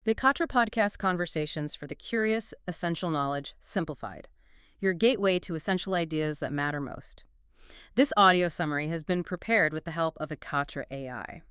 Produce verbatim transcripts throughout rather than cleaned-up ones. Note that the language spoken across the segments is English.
Vikatra Podcast Conversations for the Curious, Essential Knowledge, Simplified. Your gateway to essential ideas that matter most. This audio summary has been prepared with the help of Vikatra A I.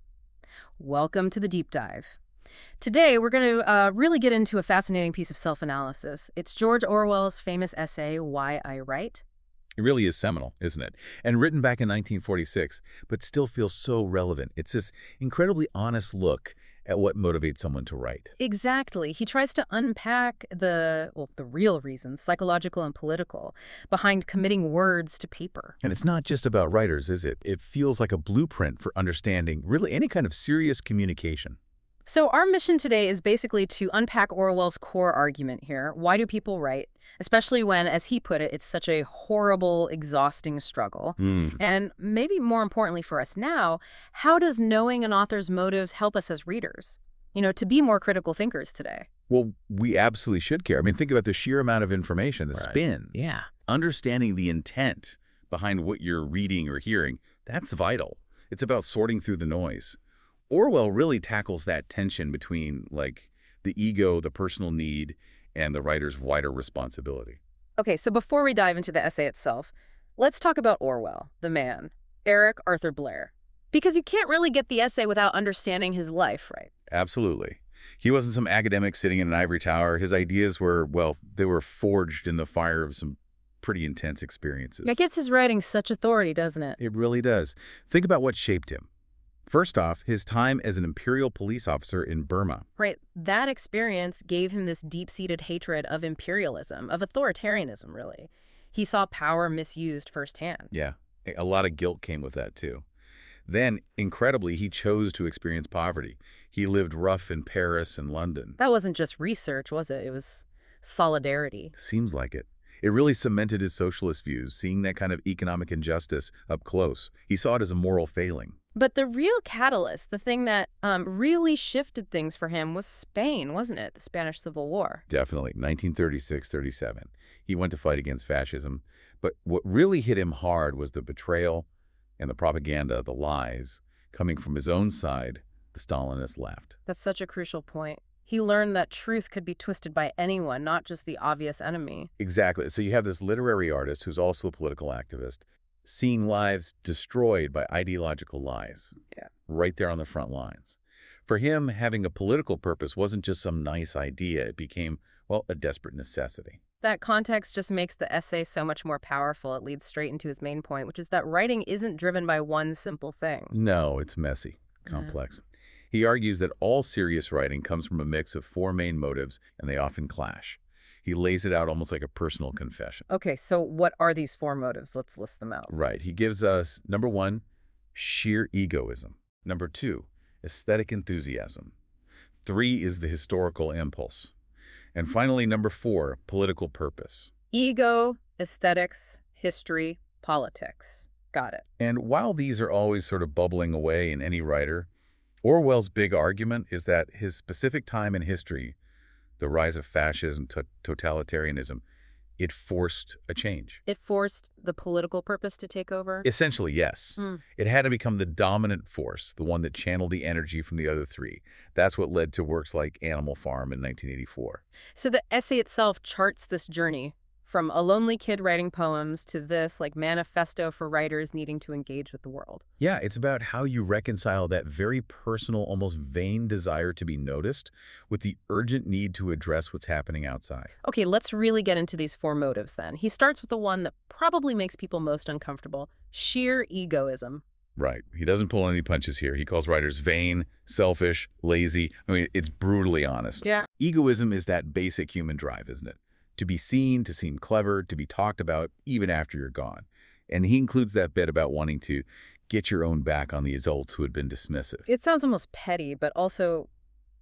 Welcome to the deep dive. Today, we're going to uh, really get into a fascinating piece of self-analysis. It's George Orwell's famous essay, Why I Write. It really is seminal, isn't it? And written back in nineteen forty-six, but still feels so relevant. It's this incredibly honest look at what motivates someone to write. Exactly. He tries to unpack the, well, the real reasons, psychological and political, behind committing words to paper. And it's not just about writers, is it? It feels like a blueprint for understanding really any kind of serious communication. So our mission today is basically to unpack Orwell's core argument here. Why do people write? Especially when, as he put it, it's such a horrible, exhausting struggle. Mm. And maybe more importantly for us now, how does knowing an author's motives help us as readers, you know, to be more critical thinkers today? Well, we absolutely should care. I mean, think about the sheer amount of information, the Right. spin. Yeah. Understanding the intent behind what you're reading or hearing, that's vital. It's about sorting through the noise. Orwell really tackles that tension between, like, the ego, the personal need, and the writer's wider responsibility. Okay, so before we dive into the essay itself, let's talk about Orwell, the man, Eric Arthur Blair. Because you can't really get the essay without understanding his life, right? Absolutely. He wasn't some academic sitting in an ivory tower. His ideas were, well, they were forged in the fire of some pretty intense experiences. That gives his writing such authority, doesn't it? It really does. Think about what shaped him. First off, his time as an imperial police officer in Burma. Right. That experience gave him this deep-seated hatred of imperialism, of authoritarianism, really. He saw power misused firsthand. Yeah, a lot of guilt came with that, too. Then, incredibly, he chose to experience poverty. He lived rough in Paris and London. That wasn't just research, was it? It was solidarity. Seems like it. It really cemented his socialist views, seeing that kind of economic injustice up close. He saw it as a moral failing. But the real catalyst, the thing that um, really shifted things for him was Spain, wasn't it? The Spanish Civil War. Definitely, nineteen thirty-six thirty-seven. He went to fight against fascism. But what really hit him hard was the betrayal and the propaganda, the lies, coming from his own side, the Stalinist left. That's such a crucial point. He learned that truth could be twisted by anyone, not just the obvious enemy. Exactly. So you have this literary artist who's also a political activist, seeing lives destroyed by ideological lies. Yeah. Right there on the front lines. For him, having a political purpose wasn't just some nice idea. It became, well, a desperate necessity. That context just makes the essay so much more powerful. It leads straight into his main point, which is that writing isn't driven by one simple thing. No, it's messy, complex. Yeah. He argues that all serious writing comes from a mix of four main motives, and they often clash. He lays it out almost like a personal confession. Okay, so what are these four motives? Let's list them out. Right. He gives us, number one, sheer egoism. Number two, aesthetic enthusiasm. Three is the historical impulse. And finally, number four, political purpose. Ego, aesthetics, history, politics. Got it. And while these are always sort of bubbling away in any writer, Orwell's big argument is that his specific time in history, the rise of fascism, to totalitarianism, it forced a change. It forced the political purpose to take over? Essentially, yes. Mm. It had to become the dominant force, the one that channeled the energy from the other three. That's what led to works like Animal Farm in nineteen eighty-four. So the essay itself charts this journey from a lonely kid writing poems to this, like, manifesto for writers needing to engage with the world. Yeah, it's about how you reconcile that very personal, almost vain desire to be noticed with the urgent need to address what's happening outside. Okay, let's really get into these four motives then. He starts with the one that probably makes people most uncomfortable, sheer egoism. Right. He doesn't pull any punches here. He calls writers vain, selfish, lazy. I mean, it's brutally honest. Yeah. Egoism is that basic human drive, isn't it? To be seen, to seem clever, to be talked about, even after you're gone. And he includes that bit about wanting to get your own back on the adults who had been dismissive. It sounds almost petty, but also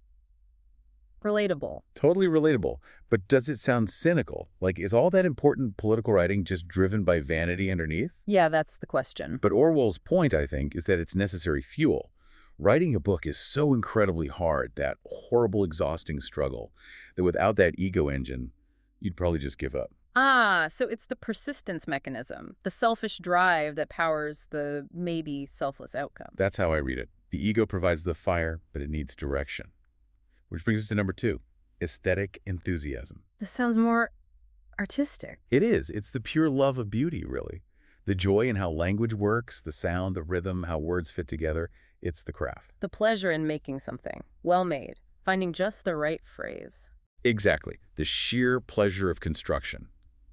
relatable. Totally relatable. But does it sound cynical? Like, is all that important political writing just driven by vanity underneath? Yeah, that's the question. But Orwell's point, I think, is that it's necessary fuel. Writing a book is so incredibly hard, that horrible, exhausting struggle, that without that ego engine, you'd probably just give up. Ah, so it's the persistence mechanism, the selfish drive that powers the maybe selfless outcome. That's how I read it. The ego provides the fire, but it needs direction. Which brings us to number two, aesthetic enthusiasm. This sounds more artistic. It is. It's the pure love of beauty, really. The joy in how language works, the sound, the rhythm, how words fit together. It's the craft. The pleasure in making something well made, finding just the right phrase. Exactly. The sheer pleasure of construction.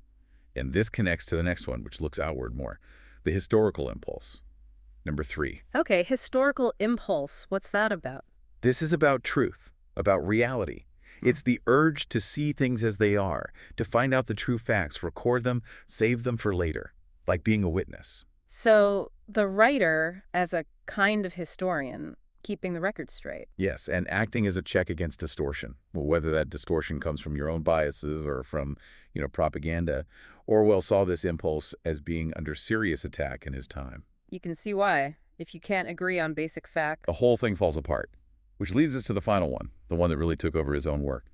And this connects to the next one, which looks outward more. The historical impulse. Number three. Okay, historical impulse. What's that about? This is about truth, about reality. It's the urge to see things as they are, to find out the true facts, record them, save them for later, like being a witness. So the writer, as a kind of historian, keeping the record straight. Yes, and acting as a check against distortion. Well, whether that distortion comes from your own biases or from, you know, propaganda. Orwell saw this impulse as being under serious attack in his time. You can see why. If you can't agree on basic facts. The whole thing falls apart. Which leads us to the final one, the one that really took over his own work.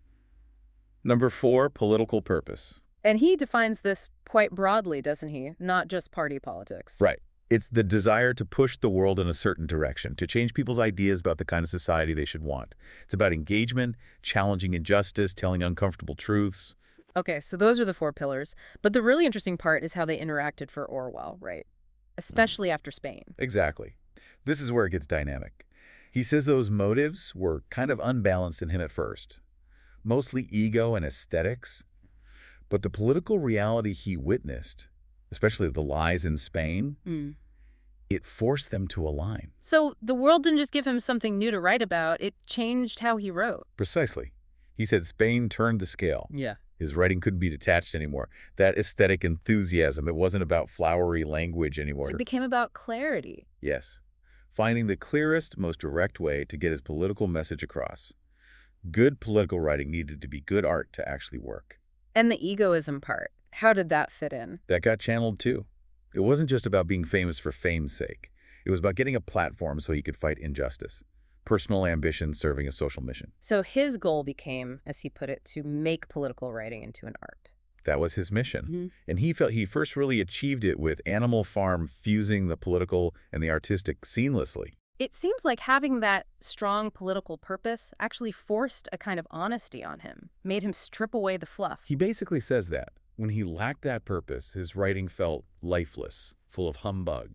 Number four, political purpose. And he defines this quite broadly, doesn't he? Not just party politics. Right. It's the desire to push the world in a certain direction, to change people's ideas about the kind of society they should want. It's about engagement, challenging injustice, telling uncomfortable truths. Okay, so those are the four pillars. But the really interesting part is how they interacted for Orwell, right? Especially mm. after Spain. Exactly. This is where it gets dynamic. He says those motives were kind of unbalanced in him at first, mostly ego and aesthetics. But the political reality he witnessed, especially the lies in Spain, mm. it forced them to align. So the world didn't just give him something new to write about, it changed how he wrote. Precisely. He said Spain turned the scale. Yeah. His writing couldn't be detached anymore. That aesthetic enthusiasm, it wasn't about flowery language anymore. So it became about clarity. Yes. Finding the clearest, most direct way to get his political message across. Good political writing needed to be good art to actually work. And the egoism part, how did that fit in? That got channeled too. It wasn't just about being famous for fame's sake. It was about getting a platform so he could fight injustice. Personal ambition serving a social mission. So his goal became, as he put it, to make political writing into an art. That was his mission. Mm-hmm. And he felt he first really achieved it with Animal Farm fusing the political and the artistic seamlessly. It seems like having that strong political purpose actually forced a kind of honesty on him, made him strip away the fluff. He basically says that. When he lacked that purpose, his writing felt lifeless, full of humbug.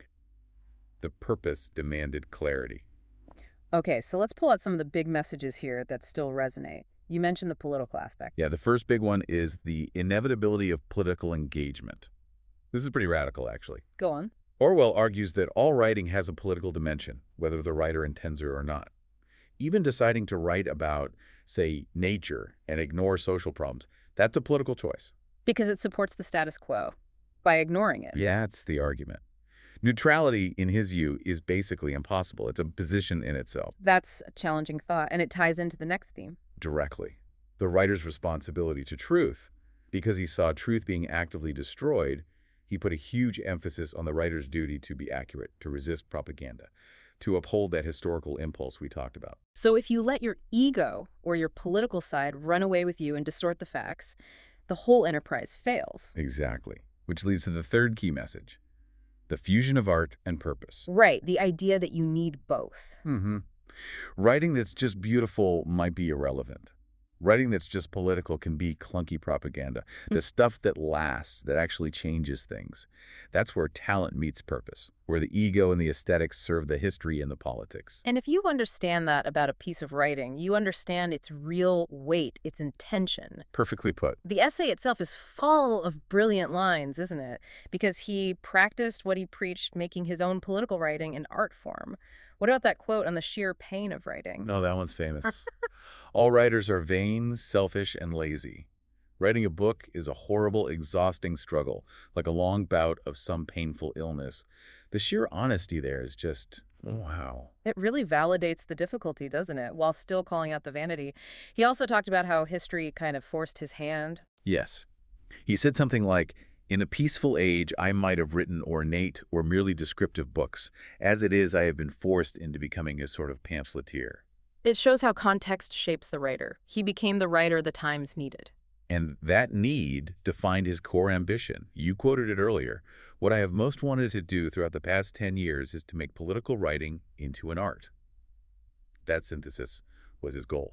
The purpose demanded clarity. Okay, so let's pull out some of the big messages here that still resonate. You mentioned the political aspect. Yeah, the first big one is the inevitability of political engagement. This is pretty radical, actually. Go on. Orwell argues that all writing has a political dimension, whether the writer intends it or not. Even deciding to write about, say, nature and ignore social problems, that's a political choice. Because it supports the status quo by ignoring it. Yeah, that's the argument. Neutrality, in his view, is basically impossible. It's a position in itself. That's a challenging thought, and it ties into the next theme. Directly. The writer's responsibility to truth. Because he saw truth being actively destroyed, he put a huge emphasis on the writer's duty to be accurate, to resist propaganda, to uphold that historical impulse we talked about. So if you let your ego or your political side run away with you and distort the facts, the whole enterprise fails. Exactly. Which leads to the third key message. The fusion of art and purpose. Right, the idea that you need both. Mm-hmm. Writing that's just beautiful might be irrelevant. Writing that's just political can be clunky propaganda. The stuff that lasts, that actually changes things. That's where talent meets purpose, where the ego and the aesthetics serve the history and the politics. And if you understand that about a piece of writing, you understand its real weight, its intention. Perfectly put. The essay itself is full of brilliant lines, isn't it? Because he practiced what he preached, making his own political writing an art form. What about that quote on the sheer pain of writing? Oh, that one's famous. All writers are vain, selfish, and lazy. Writing a book is a horrible, exhausting struggle, like a long bout of some painful illness. The sheer honesty there is just, wow. It really validates the difficulty, doesn't it, while still calling out the vanity. He also talked about how history kind of forced his hand. Yes. He said something like, in a peaceful age, I might have written ornate or merely descriptive books. As it is, I have been forced into becoming a sort of pamphleteer. It shows how context shapes the writer. He became the writer the times needed. And that need defined his core ambition. You quoted it earlier. What I have most wanted to do throughout the past ten years is to make political writing into an art. That synthesis was his goal.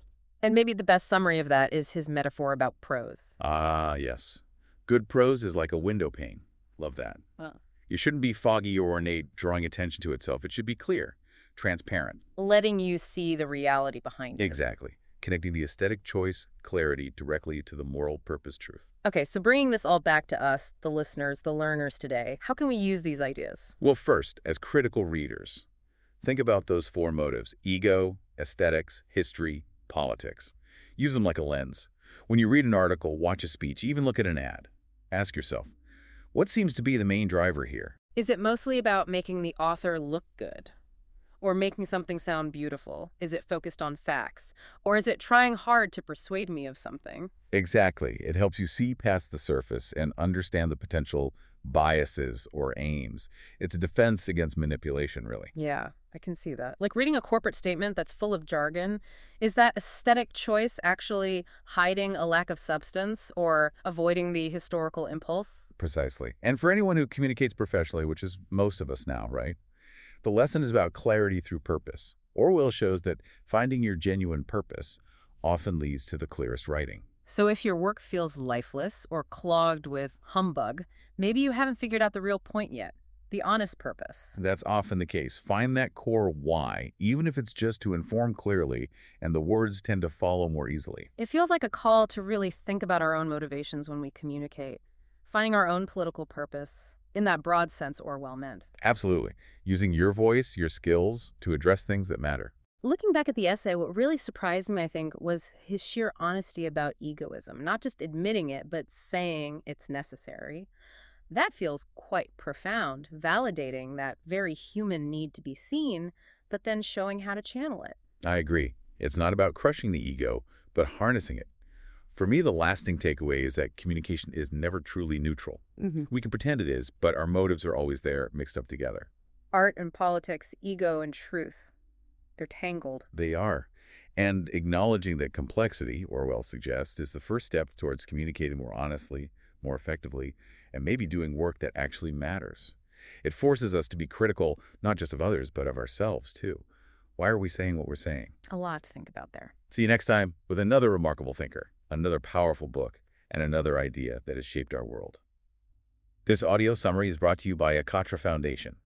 And maybe the best summary of that is his metaphor about prose. Ah, yes. Good prose is like a window pane. Love that. Wow. It shouldn't be foggy or ornate, drawing attention to itself. It should be clear, transparent. Letting you see the reality behind it. Exactly. Connecting the aesthetic choice, clarity, directly to the moral purpose truth. Okay, so bringing this all back to us, the listeners, the learners today, how can we use these ideas? Well, first, as critical readers, think about those four motives: ego, aesthetics, history, politics. Use them like a lens. When you read an article, watch a speech, even look at an ad, ask yourself, what seems to be the main driver here? Is it mostly about making the author look good? Or making something sound beautiful? Is it focused on facts? Or is it trying hard to persuade me of something? Exactly. It helps you see past the surface and understand the potential biases or aims. It's a defense against manipulation, really. Yeah, I can see that. Like reading a corporate statement that's full of jargon, is that aesthetic choice actually hiding a lack of substance or avoiding the historical impulse? Precisely. And for anyone who communicates professionally, which is most of us now, right? The lesson is about clarity through purpose. Orwell shows that finding your genuine purpose often leads to the clearest writing. So if your work feels lifeless or clogged with humbug, maybe you haven't figured out the real point yet, the honest purpose. That's often the case. Find that core why, even if it's just to inform clearly, and the words tend to follow more easily. It feels like a call to really think about our own motivations when we communicate, finding our own political purpose, in that broad sense Orwell meant. Absolutely. Using your voice, your skills, to address things that matter. Looking back at the essay, what really surprised me, I think, was his sheer honesty about egoism. Not just admitting it, but saying it's necessary. That feels quite profound, validating that very human need to be seen, but then showing how to channel it. I agree. It's not about crushing the ego, but harnessing it. For me, the lasting takeaway is that communication is never truly neutral. Mm-hmm. We can pretend it is, but our motives are always there, mixed up together. Art and politics, ego and truth. They're tangled. They are. And acknowledging that complexity, Orwell suggests, is the first step towards communicating more honestly, more effectively, and maybe doing work that actually matters. It forces us to be critical, not just of others, but of ourselves, too. Why are we saying what we're saying? A lot to think about there. See you next time with another remarkable thinker, another powerful book, and another idea that has shaped our world. This audio summary is brought to you by Akatra Foundation.